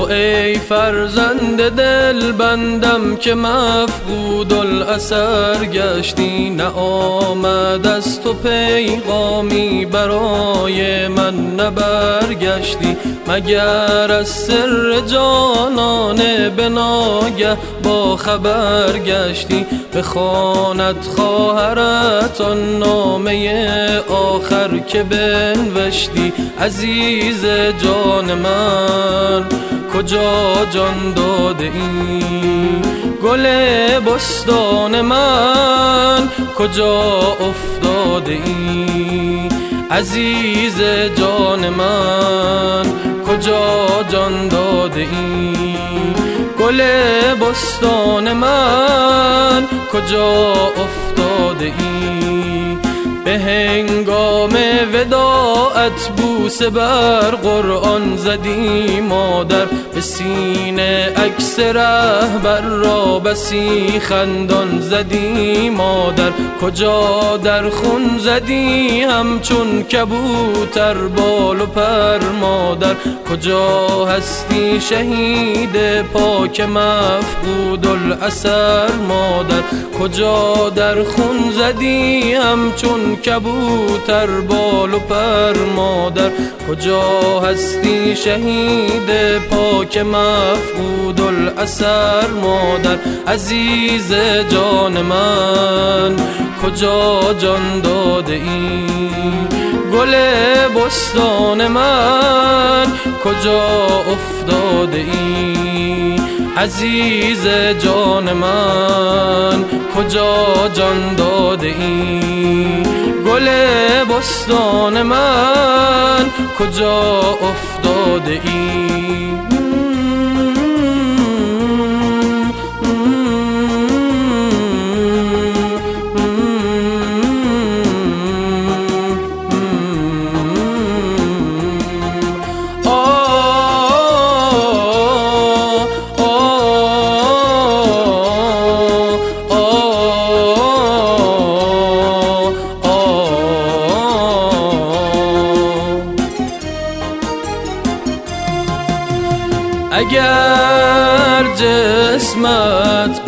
ای فرزند دل بندم که مفقود الاثر گشتی، نه آمد از تو پیغامی برای من نبرگشتی، مگر از سر جانانه به ناگه با خبر گشتی، بخواند خواهرت آن نامه آخر که بنوشتی، عزیز جان من کجا جان داده ای، گل بستان من کجا افتاده ای، عزیز جان من کجا جان داده ای، گل بستان من کجا افتاده ای، به هنگام وداعت بوسه بر قرآن زدی مادر، به سینه عکس رهبر را بسی خندان زدی مادر، کجا در خون زدی همچون کبوتر بال و پر مادر، کجا هستی شهید پاک مفقود الاثر مادر، کجا در خون زدی همچون کبوتر بال و پر مادر، کجا هستی شهید پاک مفقود الاثر مادر، عزیز جان من کجا جان داده ای، گل بستان من کجا افتاده ای، عزیز جان من کجا جان داده ای، گل بستان من کجا افتاده ای. اگر جسمت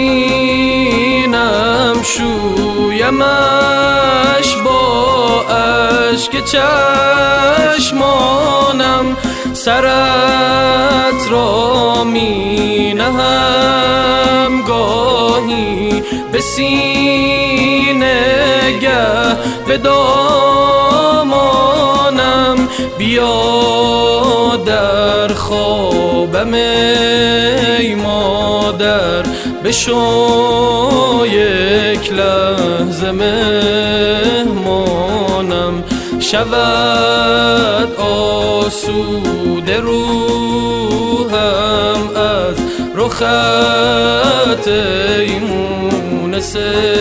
ببینم شویمش با اشک چشمانم، سرت را می نهم گاهی به سینه گه به دامانم، بیا در خوابم ای مادر بشو یک لحظه مهمانم، شود آسوده روحم از رخت ای مونس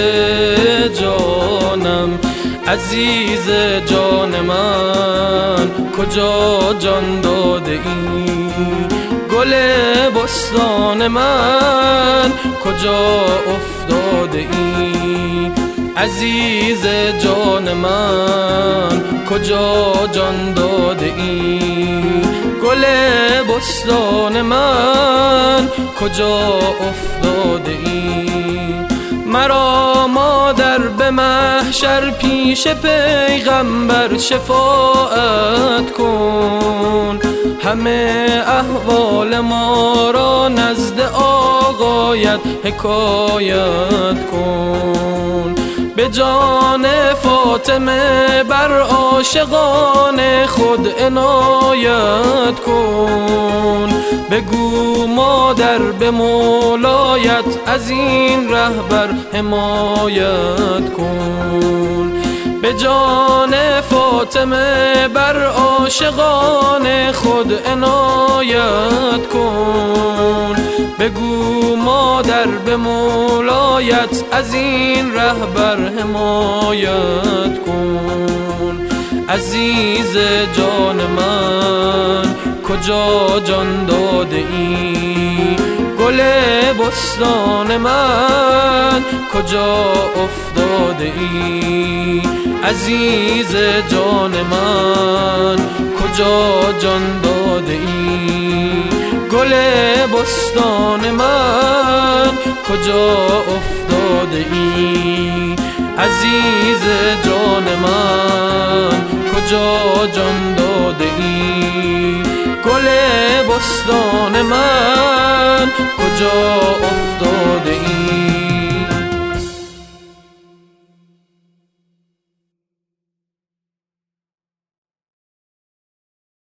جانم، عزیز جان من کجا جان داده ای، گل بستان من کجا افتاده ای، عزیز جان من کجا جان داده ای، گل بستان من کجا افتاده ای، مرا مادر به محشر پیش پیغمبر شفاعت کن، همه احوال ما را نزد آقایت حکایت کن، به جان فاطمه بر عاشقان خود عنایت کن، بگو مادر به مولایت از این رهبر حمایت کن، به جان فاطمه بر عاشقان خود عنایت کن، بگو مادر به مولایت از این رهبر حمایت کن، عزیز جان من کجا جان داده ای، گل بستان من کجا افتاده ای، عزیز جان من کجا جان داده ای، گل بستان من کجا افتاده ای؟ عزیز جان من کجا جان داده ای؟ گل بستان من کجا افتاده ای؟